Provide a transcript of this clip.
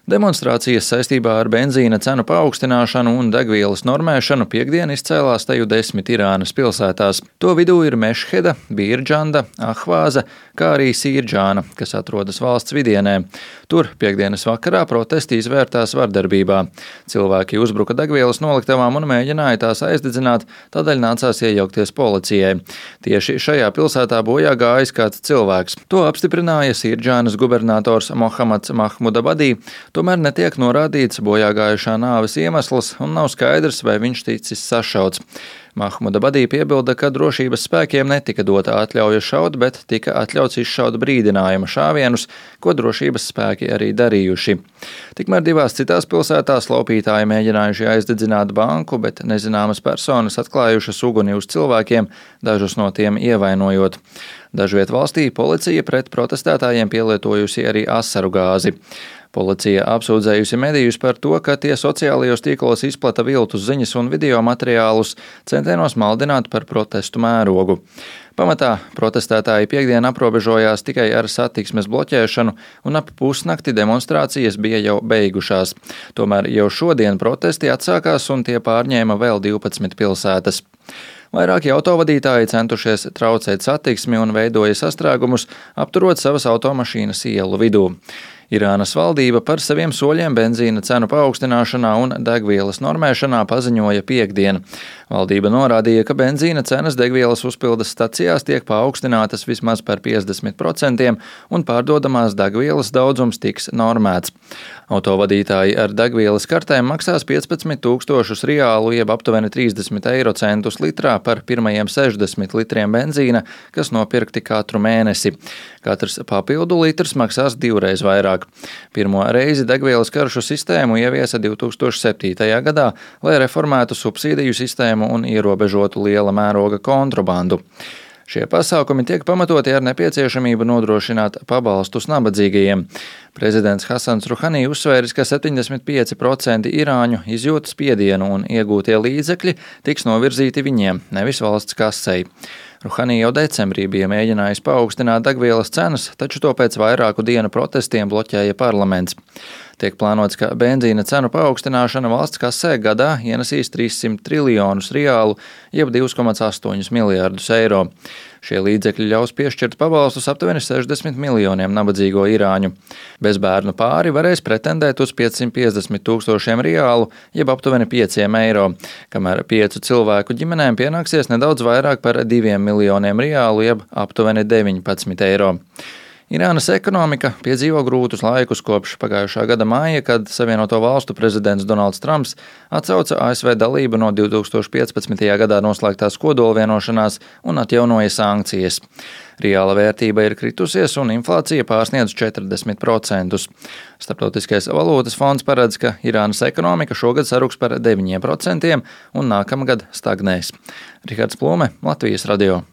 Demonstrācijas saistībā ar benzīna cenu paaugstināšanu un degvielas normēšanu piektdien izcēlās teju 10 Irānas pilsētās. To vidū ir Mešheda, Birdžanda, Ahvāza, kā arī Sīrdžāna, kas atrodas valsts vidienē. Tur piektdienas vakarā protesti izvērtās vardarbībā. Cilvēki uzbruka degvielas noliktavām un mēģināja tās aizdedzināt, tādēļ nācās iejaukties policijai. Tieši šajā pilsētā bojā gājis kāds cilvēks. To apstiprināja Sīrdžānas gubernators Mohammads Mahmudabadī. Tomēr netiek norādīts bojāgājušā nāves iemesls un nav skaidrs, vai viņš ticis sašauts. Mahmudabadī piebilda, ka drošības spēkiem netika dota atļauja šaut, bet tika atļauts izšaut brīdinājuma šāvienus, ko drošības spēki arī darījuši. Tikmēr divās citās pilsētās laupītāji mēģinājuši aizdedzināt banku, bet nezināmas personas atklājušas uguni uz cilvēkiem, dažus no tiem ievainojot. Dažviet valstī policija pret protestētājiem pielietojusi arī asaru gāzi. Policija apsūdzējusi medijus par to, ka tie sociālajos tīklos izplata viltus ziņas un video materiālus, centienos maldināt par protestu mērogu. Pamatā protestētāji piektdien aprobežojās tikai ar satiksmes bloķēšanu, un ap pusnakti demonstrācijas bija jau beigušās. Tomēr jau šodien protesti atsākās un tie pārņēma vēl 12 pilsētas. Vairāki autovadītāji centušies traucēt satiksmi un veidoja sastrēgumus, apturot savas automašīnas ielu vidū. Irānas valdība par saviem soļiem benzīna cenu paaugstināšanā un degvielas normēšanā paziņoja piektdien. Valdība norādīja, ka benzīna cenas degvielas uzpildes stacijās tiek paaugstinātas vismaz par 50% un pārdodamās degvielas daudzums tiks normēts. Autovadītāji ar degvielas kartēm maksās 15 000 riālu, jeb aptuveni 30 eiro centus litrā par pirmajiem 60 litriem benzīna, kas nopirkti katru mēnesi. Katrs papildu litrs maksās divreiz vairāk. Pirmo reizi degvielas karšu sistēmu ieviesa 2007. gadā, lai reformētu subsīdiju sistēmu un ierobežotu liela mēroga kontrabandu. Šie pasākumi tiek pamatoti ar nepieciešamību nodrošināt pabalstus nabadzīgajiem. Prezidents Hasans Ruhani uzsvēris, ka 75% irāņu izjūt spiedienu un iegūtie līdzekļi tiks novirzīti viņiem, nevis valsts kasei. Ruhani jau decembrī bija mēģinājis paaugstināt degvielas cenas, taču to pēc vairāku dienu protestiem bloķēja parlaments. Tiek plānots, ka benzīna cenu paaugstināšana valsts kasē gadā ienesīs 300 triljonus riālu, jeb 2,8 miljārdus eiro. Šie līdzekļi ļaus piešķirt pabalstus aptuveni 60 miljoniem nabadzīgo irāņu. Bezbērnu pāri varēs pretendēt uz 550 000 riālu, jeb aptuveni 5 eiro, kamēr 5 cilvēku ģimenēm pienāksies nedaudz vairāk par 2 miljoniem riālu, jeb aptuveni 19 eiro. Irānas ekonomika piedzīvo grūtus laikus kopš pagājušā gada māja, kad Savienoto Valstu prezidents Donalds Trumps atsauca ASV dalību no 2015. gadā noslēgtās kodolvienošanās un atjaunoja sankcijas. Reāla vērtība ir kritusies un inflācija pārsniedz 40%. Starptautiskais valūtas fonds paredz, ka Irānas ekonomika šogad saruks par 9% un nākamgad stagnēs. Rihards Plūme, Latvijas radio.